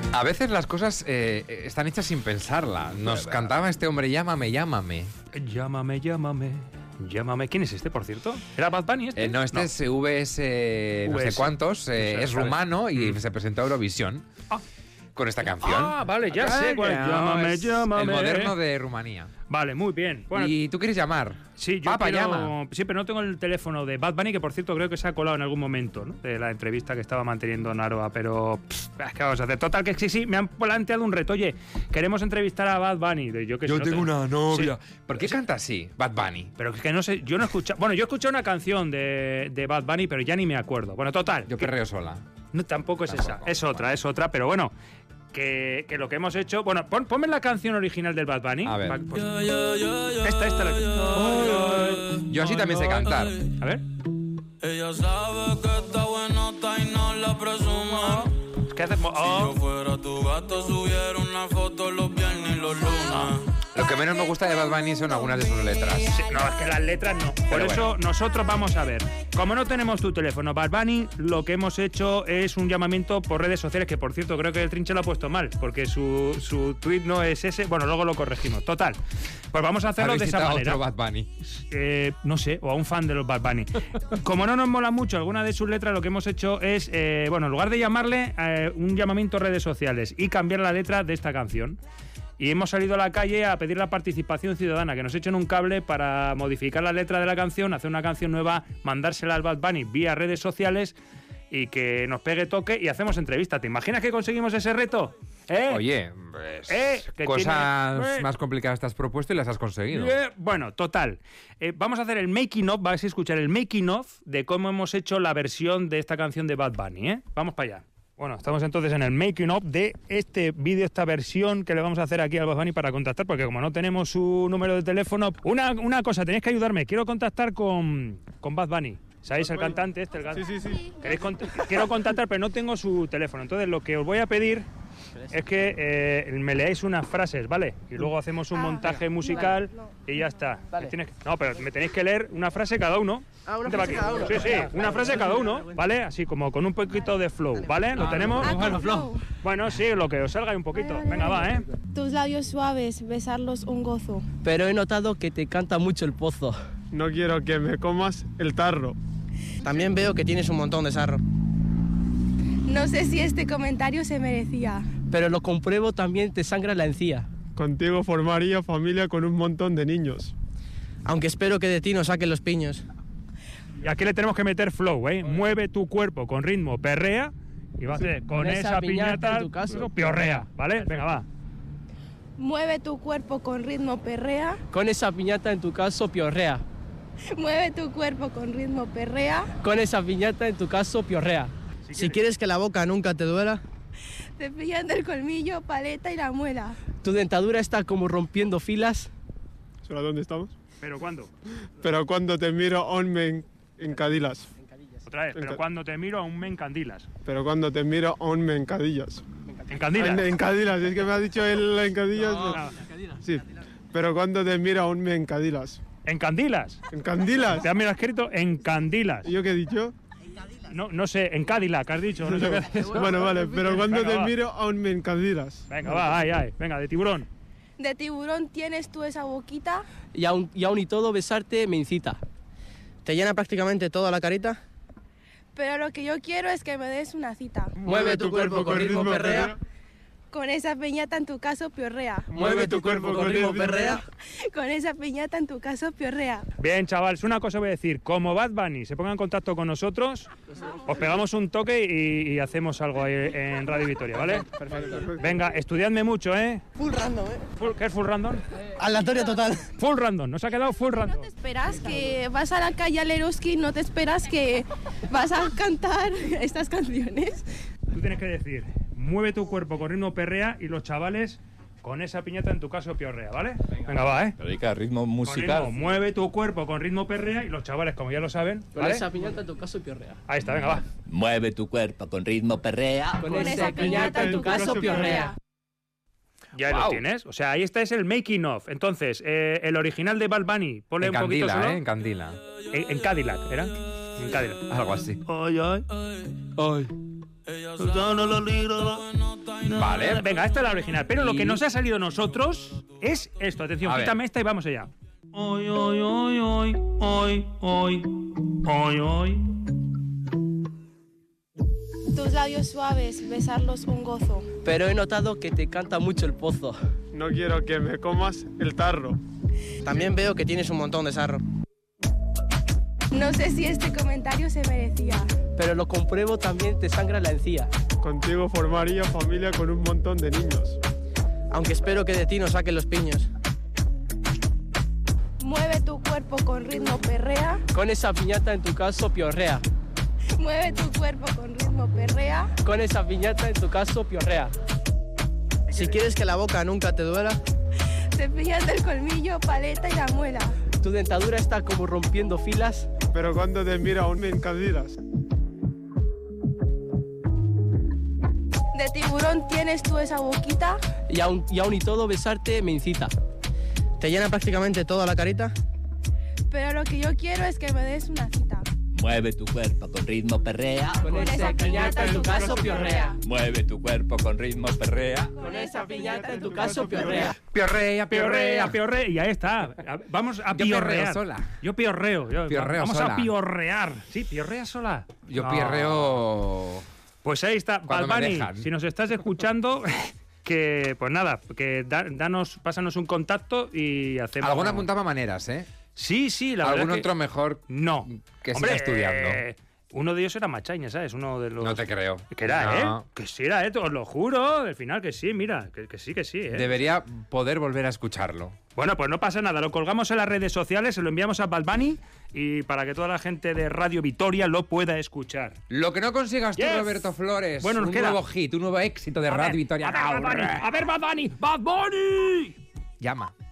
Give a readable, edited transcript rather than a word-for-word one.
A veces las cosas están hechas sin pensarla. Nos cantaba este hombre, llámame, llámame. Llámame, llámame. Llámame. ¿Quién es este, por cierto? ¿Era Bad Bunny este? No, este es VS no sé cuántos, es rumano y se presentó a Eurovisión con esta canción. Ah, vale, ya sé cuál es. Llámame, llámame. El moderno de Rumanía. Vale, muy bien. Bueno, ¿Y tú quieres llamar? sí, yo Papa, quiero... llama. Sí, pero no tengo el teléfono de Bad Bunny, que por cierto creo que se ha colado en algún momento, ¿no? De la entrevista que estaba manteniendo Naroa, pero... ¿qué vamos a hacer? Total, que sí, me han planteado un reto. Oye, queremos entrevistar a Bad Bunny. Yo tengo una novia. Sí. ¿Por qué canta así, Bad Bunny? Pero que no sé, yo no he escuchado... Bueno, yo he escuchado una canción de Bad Bunny, pero ya ni me acuerdo. Bueno, total. Yo perreo sola. No, tampoco es esa, es otra, pero bueno... Que lo que hemos hecho... Bueno, ponme la canción original del Bad Bunny. A ver. Pues, esta la que... Yo así también sé cantar. A ver. Ella sabe que está buenota y no la presuma. ¿Qué haces? Si yo fuera tu gato, subiera una foto los viernes y los lunes. Lo que menos me gusta de Bad Bunny son algunas de sus letras. Sí, no, es que las letras no. Por Pero eso bueno. nosotros vamos a ver. Como no tenemos tu teléfono, Bad Bunny, lo que hemos hecho es un llamamiento por redes sociales, que por cierto creo que el Trinche lo ha puesto mal, porque su tweet no es ese. Bueno, luego lo corregimos. Total. Pues vamos a hacerlo de esa manera. Otro Bad Bunny. No sé, o a un fan de los Bad Bunny. Como no nos mola mucho alguna de sus letras, lo que hemos hecho es, bueno, en lugar de llamarle, un llamamiento a redes sociales y cambiar la letra de esta canción. Y hemos salido a la calle a pedir la participación ciudadana, que nos echen un cable para modificar la letra de la canción, hacer una canción nueva, mandársela al Bad Bunny vía redes sociales y que nos pegue toque y hacemos entrevista. ¿Te imaginas que conseguimos ese reto? Oye, pues, que cosas tiene- más complicadas te has propuesto y las has conseguido. Bueno, total. Vamos a hacer el making of, vais a escuchar el making of de cómo hemos hecho la versión de esta canción de Bad Bunny, ¿eh? Vamos para allá. Bueno, estamos entonces en el making of de este vídeo, esta versión que le vamos a hacer aquí al Bad Bunny para contactar, porque como no tenemos su número de teléfono... Una cosa, tenéis que ayudarme. Quiero contactar con Bad Bunny. ¿Sabéis el cantante este? Sí. Quiero contactar, pero no tengo su teléfono. Entonces lo que os voy a pedir es que me leáis unas frases, ¿vale? Y luego hacemos un montaje musical y ya está. Vale. No, pero me tenéis que leer una frase cada uno. Ah, una Vente pa' frase aquí. cada uno. Sí, una frase cada uno, ¿vale? Así como con un poquito de flow, ¿vale? ¿Lo tenemos? con flow. Bueno, sí, lo que os salga ahí un poquito. Venga, va, ¿eh? Tus labios suaves, besarlos un gozo. Pero he notado que te canta mucho el pozo. No quiero que me comas el tarro. También veo que tienes un montón de sarro. No sé si este comentario se merecía. Pero lo compruebo, también te sangra la encía. Contigo formaría familia con un montón de niños. Aunque espero que de ti nos saquen los piños. Y aquí le tenemos que meter flow, ¿eh? Mueve tu cuerpo con ritmo, perrea. Y va a hacer con esa piñata, en tu caso, piorrea, ¿vale? Venga, va. Mueve tu cuerpo con ritmo, perrea. Con esa piñata en tu caso piorrea. Mueve tu cuerpo con ritmo, perrea. Con esa piñata en tu caso piorrea. Si quieres que la boca nunca te duela, Cepillando el colmillo, paleta y la muela. tu dentadura está como rompiendo filas. ¿Solo dónde estamos? ¿Pero cuándo? Pero cuando te miro aún me encadilas. Otra vez, pero cuando te miro aún me encandilas. Pero cuando te miro aún me encadillas. ¿Encandilas? Encadilas, es que me ha dicho él encadillas. Sí. Pero cuando te miro aún me encadilas. ¿Encandilas? ¿Encandilas? Te has mirado escrito encandilas. ¿Y yo qué he dicho? No sé, en Cadillac has dicho. No sé qué. Bueno, vale, pero cuando Venga, te va. miro aún me encadilas. Venga, va, ay. Venga, de tiburón. De tiburón tienes tú esa boquita. Y aún y todo besarte me incita. ¿Te llena prácticamente toda la carita? Pero lo que yo quiero es que me des una cita. Mueve tu cuerpo con ritmo perrea. Con esa piñata en tu caso, piorrea. Mueve tu cuerpo con ritmo perrea. Con esa piñata en tu caso, piorrea. Bien, chavales, una cosa voy a decir. Como Bad Bunny se ponga en contacto con nosotros, os pegamos un toque y hacemos algo ahí en Radio Victoria, ¿vale? Perfecto. Venga, estudiadme mucho, ¿eh? Full random, ¿eh? ¿Qué es full random? Aleatorio total. Full random, nos ha quedado full random. ¿No te esperas que vas a la calle Aleroski? ¿No te esperas que vas a cantar estas canciones? Tú tienes que decir, mueve tu cuerpo con ritmo perrea y los chavales con esa piñata en tu caso piorrea, ¿vale? Venga, va, ¿eh? Pero hay que ritmo Con musical. ritmo, mueve tu cuerpo con ritmo perrea y los chavales, como ya lo saben, Con ¿vale? esa piñata en tu caso piorrea. Ahí está, venga, va. Mueve tu cuerpo con ritmo perrea. Con esa piñata en tu caso piorrea. Ya lo tienes. O sea, ahí está es el making of. Entonces, el original de Bad Bunny, ponle un poquito Encandila, solo. Encandila. En Cadillac, ¿era? En Cadillac. Algo así. Ay. Ella sabe la Vale. Venga, esta es la original. Pero lo que nos ha salido a nosotros es esto. Atención, A ver. quítame esta y vamos allá. Hoy, hoy, hoy, hoy, hoy, hoy, hoy, hoy. Tus labios suaves, besarlos un gozo. Pero he notado que te canta mucho el pozo. No quiero que me comas el tarro. También veo que tienes un montón de sarro. No sé si este comentario se merecía. Pero lo compruebo, también te sangra la encía. Contigo formaría familia con un montón de niños. Aunque espero que de ti no saquen los piños. Mueve tu cuerpo con ritmo perrea. Con esa piñata en tu caso piorrea. Mueve tu cuerpo con ritmo perrea. Con esa piñata en tu caso piorrea. Si quieres que la boca nunca te duela, Cepillando el colmillo, paleta y la muela. tu dentadura está como rompiendo filas. Pero cuando te miro aún me encadilas. De tiburón tienes tú esa boquita. Y aún y todo besarte me incita. Te llena prácticamente toda la carita. Pero lo que yo quiero es que me des una cita. Mueve tu cuerpo con ritmo perrea. Con esa piñata en tu caso piorrea. Mueve tu cuerpo con ritmo perrea. Con esa piñata en tu caso piorrea. Piorrea, Piorrea, piorrea. Y ahí está. Vamos a Yo piorrear. piorreo sola. Yo piorreo. Piorreo Vamos sola. a piorrear. Sí, piorrea sola. Yo No. piorreo... Pues ahí está. Cuando me Balbani, dejan. si nos estás escuchando, que pues nada, que pásanos un contacto y hacemos... Alguna apuntaba maneras, ¿eh? Sí, sí, la verdad Algún que... otro mejor No. que Hombre, siga estudiando. Uno de ellos era Machaña, ¿sabes? Uno de los... No te creo. Que era, No. ¿eh? Que sí era, ¿eh? Os lo juro. Al final que sí, mira. Que sí, ¿eh? Debería poder volver a escucharlo. Bueno, pues no pasa nada. Lo colgamos en las redes sociales, se lo enviamos a Balbani y para que toda la gente de Radio Vitoria lo pueda escuchar. Lo que no consigas tú, Yes. Roberto Flores, Bueno, nos un queda. nuevo hit, un nuevo éxito de Radio Vitoria. A ver, Bad Bunny. Llama.